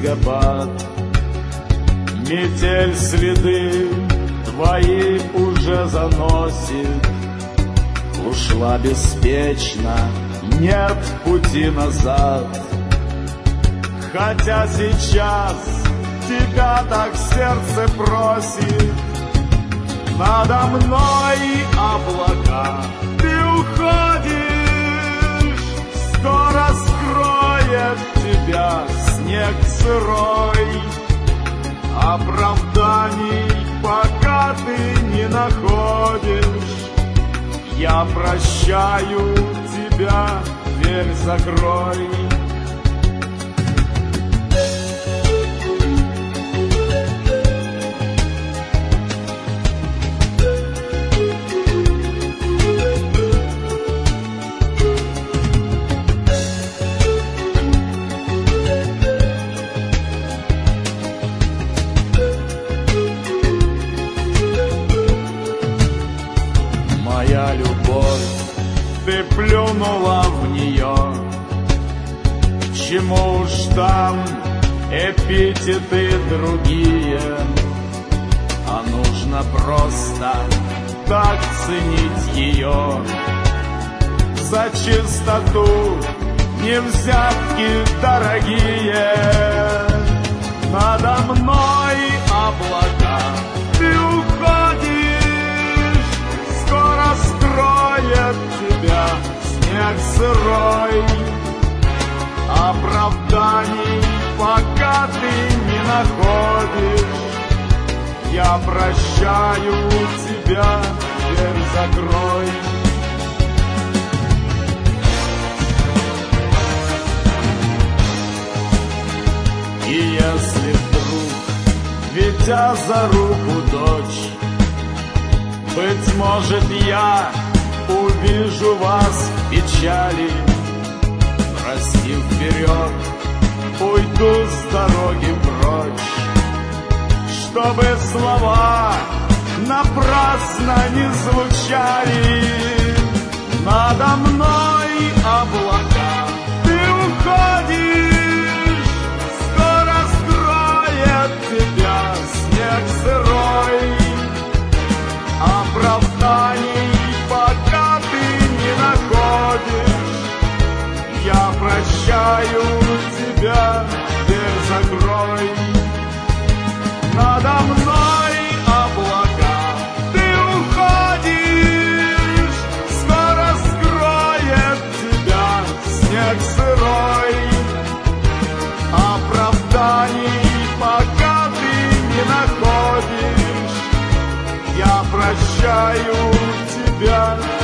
снегопад. Метель следы твои уже заносит, ушла беспечно, нет пути назад. Хотя сейчас тебя так сердце просит, надо мной облака, ты уходишь, скоро скроет тебя снег сырой. Оправданий пока ты не находишь, я прощаю тебя, дверь закрой. Моя любовь, ты плюнула в нее, к чему уж там эпитеты другие, а нужно просто так ценить ее. За чистоту не взятки дорогие, надо мной облака, ты уходишь, скоро скроет тебя снег сырой. Оправданий пока ты не находишь, я прощаю тебя, дверь закрой. И если вдруг, ведя за руку дочь, быть может, я увижу вас в печали, прости вперед, уйду с дороги прочь, чтобы слова напрасно не звучали. Надо мной облака, ты уходишь, скоро скроет тебя снег сырой. Оправданий пока ты не находишь, я прощаю тебя, дверь закрой. Надо мной облака, ты уходишь, скоро скроет тебя снег сырой. Оправданий пока ты не находишь, я прощаю тебя.